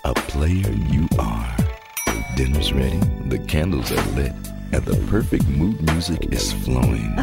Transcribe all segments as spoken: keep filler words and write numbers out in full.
a player you are. Dinner's ready, the candles are lit, and the perfect mood music is flowing.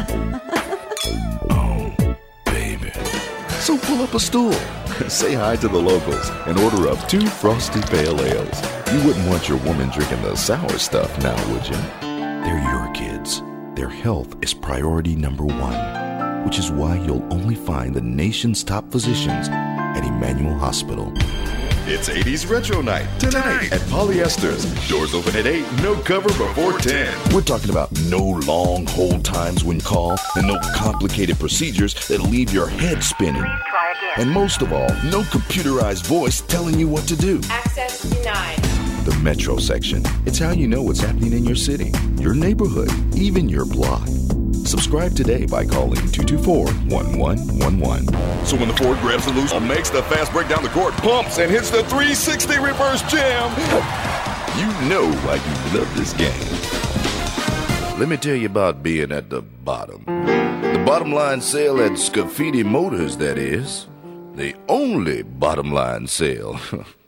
Oh, baby. So pull up a stool, say hi to the locals, and order up two Frosty Pale Ales. You wouldn't want your woman drinking the sour stuff now, would you? They're your kids. Their health is priority number one, which is why you'll only find the nation's top physicians at Emmanuel Hospital. It's eighties Retro Night tonight at Polyesters. Doors open at eight, no cover before ten. We're talking about no long hold times when you call and no complicated procedures that'll leave your head spinning. Try again. And most of all, no computerized voice telling you what to do. Access denied. The Metro section. It's how you know what's happening in your city, your neighborhood, even your block. Subscribe today by calling two two four, one one one one. So when the Ford grabs the loose, makes the fast break down the court, pumps, and hits the three sixty reverse jam, you know why you love this game. Let me tell you about being at the bottom. The bottom line sale at Scafidi Motors, that is. The only bottom line sale.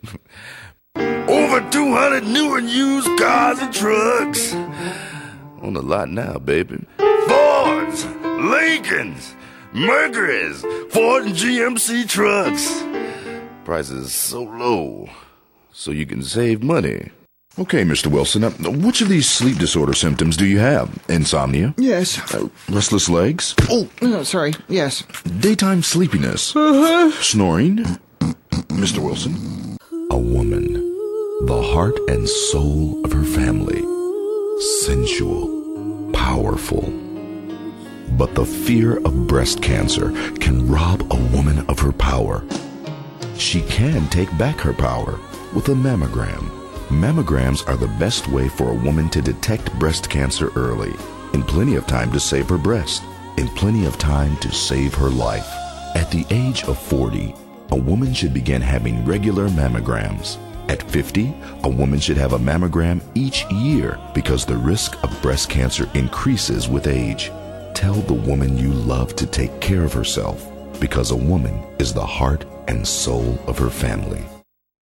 Over two hundred new and used cars and trucks. On the lot now, baby. Fords, Lincolns, Mercurys, Ford and G M C trucks. Prices so low, so you can save money. Okay, Mister Wilson, uh, which of these sleep disorder symptoms do you have? Insomnia? Yes. Uh, restless legs? Oh, no, sorry. Yes. Daytime sleepiness? Uh-huh. Snoring? Mister Wilson? A woman, the heart and soul of her family. Sensual, powerful. But the fear of breast cancer can rob a woman of her power. She can take back her power with a mammogram. Mammograms are the best way for a woman to detect breast cancer early, in plenty of time to save her breast, in plenty of time to save her life. At the age of forty, a woman should begin having regular mammograms. At fifty, a woman should have a mammogram each year because the risk of breast cancer increases with age. Tell the woman you love to take care of herself because a woman is the heart and soul of her family.